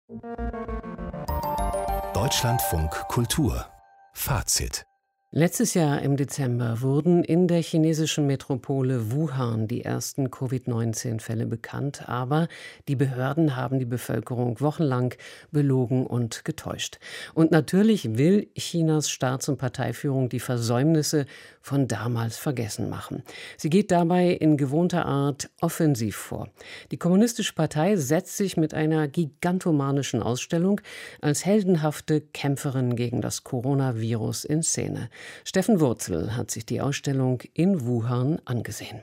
Deutschlandfunk Kultur Fazit. Letztes Jahr im Dezember wurden in der chinesischen Metropole Wuhan die ersten Covid-19-Fälle bekannt, aber die Behörden haben die Bevölkerung wochenlang belogen und getäuscht. Und natürlich will Chinas Staats- und Parteiführung die Versäumnisse von damals vergessen machen. Sie geht dabei in gewohnter Art offensiv vor. Die Kommunistische Partei setzt sich mit einer gigantomanischen Ausstellung als heldenhafte Kämpferin gegen das Coronavirus in Szene. Steffen Wurzel hat sich die Ausstellung in Wuhan angesehen.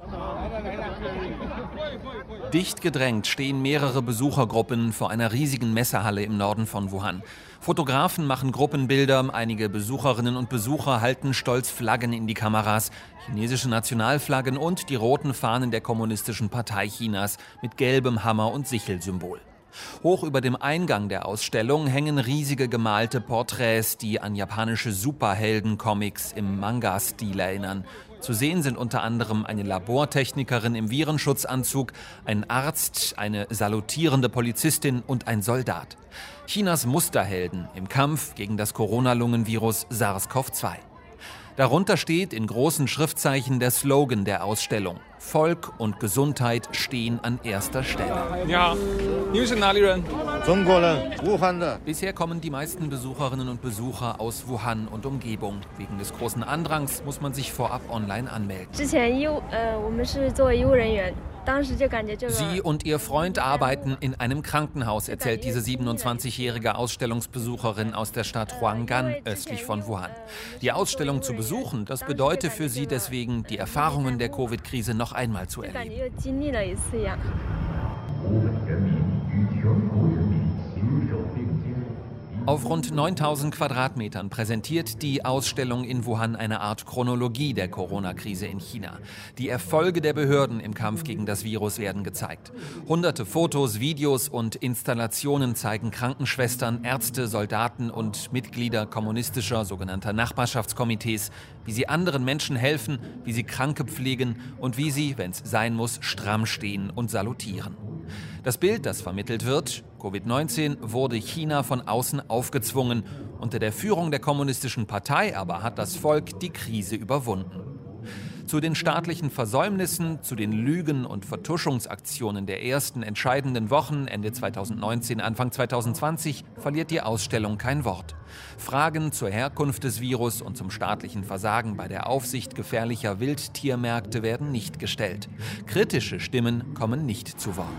Dicht gedrängt stehen mehrere Besuchergruppen vor einer riesigen Messehalle im Norden von Wuhan. Fotografen machen Gruppenbilder, einige Besucherinnen und Besucher halten stolz Flaggen in die Kameras, chinesische Nationalflaggen und die roten Fahnen der Kommunistischen Partei Chinas mit gelbem Hammer und Sichelsymbol. Hoch über dem Eingang der Ausstellung hängen riesige gemalte Porträts, die an japanische Superhelden-Comics im Manga-Stil erinnern. Zu sehen sind unter anderem eine Labortechnikerin im Virenschutzanzug, ein Arzt, eine salutierende Polizistin und ein Soldat. Chinas Musterhelden im Kampf gegen das Corona-Lungenvirus SARS-CoV-2. Darunter steht in großen Schriftzeichen der Slogan der Ausstellung: Volk und Gesundheit stehen an erster Stelle. Ja, Bisher kommen die meisten Besucherinnen und Besucher aus Wuhan und Umgebung. Wegen des großen Andrangs muss man sich vorab online anmelden. Sie und ihr Freund arbeiten in einem Krankenhaus, erzählt diese 27-jährige Ausstellungsbesucherin aus der Stadt Huanggan, östlich von Wuhan. Die Ausstellung zu besuchen, das bedeutet für sie deswegen, die Erfahrungen der Covid-Krise noch einmal zu erleben. Auf rund 9000 Quadratmetern präsentiert die Ausstellung in Wuhan eine Art Chronologie der Corona-Krise in China. Die Erfolge der Behörden im Kampf gegen das Virus werden gezeigt. Hunderte Fotos, Videos und Installationen zeigen Krankenschwestern, Ärzte, Soldaten und Mitglieder kommunistischer sogenannter Nachbarschaftskomitees, wie sie anderen Menschen helfen, wie sie Kranke pflegen und wie sie, wenn es sein muss, stramm stehen und salutieren. Das Bild, das vermittelt wird: Covid-19 wurde China von außen aufgezwungen. Unter der Führung der Kommunistischen Partei aber hat das Volk die Krise überwunden. Zu den staatlichen Versäumnissen, zu den Lügen und Vertuschungsaktionen der ersten entscheidenden Wochen Ende 2019, Anfang 2020 verliert die Ausstellung kein Wort. Fragen zur Herkunft des Virus und zum staatlichen Versagen bei der Aufsicht gefährlicher Wildtiermärkte werden nicht gestellt. Kritische Stimmen kommen nicht zu Wort.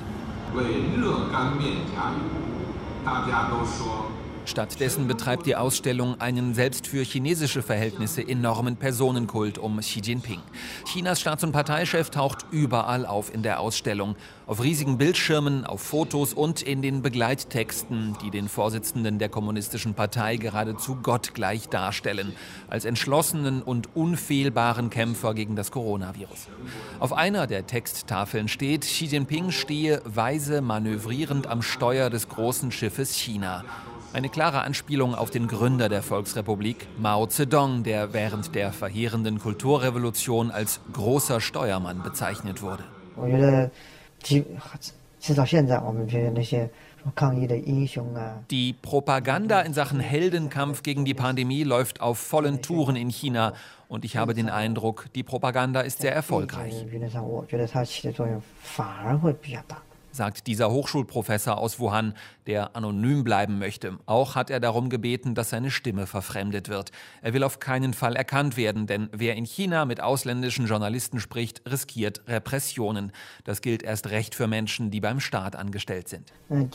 Stattdessen betreibt die Ausstellung einen selbst für chinesische Verhältnisse enormen Personenkult um Xi Jinping. Chinas Staats- und Parteichef taucht überall auf in der Ausstellung. Auf riesigen Bildschirmen, auf Fotos und in den Begleittexten, die den Vorsitzenden der Kommunistischen Partei geradezu gottgleich darstellen, als entschlossenen und unfehlbaren Kämpfer gegen das Coronavirus. Auf einer der Texttafeln steht: Xi Jinping stehe weise manövrierend am Steuer des großen Schiffes China. Eine klare Anspielung auf den Gründer der Volksrepublik, Mao Zedong, der während der verheerenden Kulturrevolution als großer Steuermann bezeichnet wurde. Die Propaganda in Sachen Heldenkampf gegen die Pandemie läuft auf vollen Touren in China. Und ich habe den Eindruck, die Propaganda ist sehr erfolgreich, sagt dieser Hochschulprofessor aus Wuhan, der anonym bleiben möchte. Auch hat er darum gebeten, dass seine Stimme verfremdet wird. Er will auf keinen Fall erkannt werden, denn wer in China mit ausländischen Journalisten spricht, riskiert Repressionen. Das gilt erst recht für Menschen, die beim Staat angestellt sind.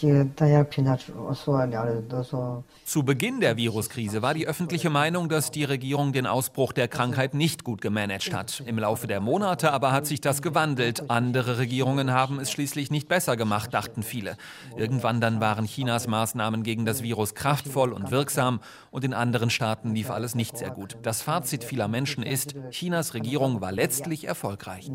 Zu Beginn der Viruskrise war die öffentliche Meinung, dass die Regierung den Ausbruch der Krankheit nicht gut gemanagt hat. Im Laufe der Monate aber hat sich das gewandelt. Andere Regierungen haben es schließlich nicht besser gemacht, dachten viele. Irgendwann dann waren Chinas Maßnahmen gegen das Virus kraftvoll und wirksam und in anderen Staaten lief alles nicht sehr gut. Das Fazit vieler Menschen ist: Chinas Regierung war letztlich erfolgreich.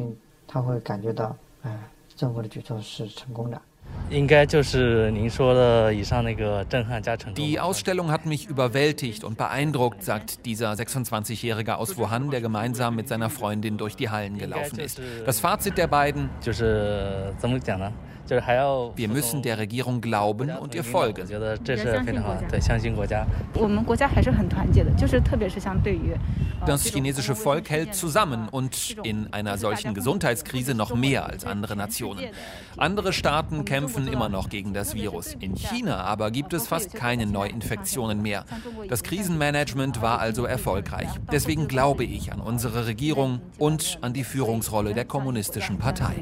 Die Ausstellung hat mich überwältigt und beeindruckt, sagt dieser 26-Jährige aus Wuhan, der gemeinsam mit seiner Freundin durch die Hallen gelaufen ist. Das Fazit der beiden: Wir müssen der Regierung glauben und ihr folgen. Das chinesische Volk hält zusammen und in einer solchen Gesundheitskrise noch mehr als andere Nationen. Andere Staaten kämpfen immer noch gegen das Virus. In China aber gibt es fast keine Neuinfektionen mehr. Das Krisenmanagement war also erfolgreich. Deswegen glaube ich an unsere Regierung und an die Führungsrolle der Kommunistischen Partei.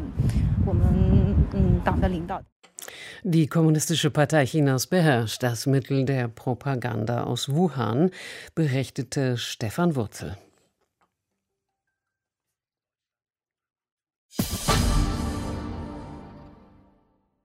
Die Kommunistische Partei Chinas beherrscht das Mittel der Propaganda aus Wuhan, berichtete Stefan Wurzel.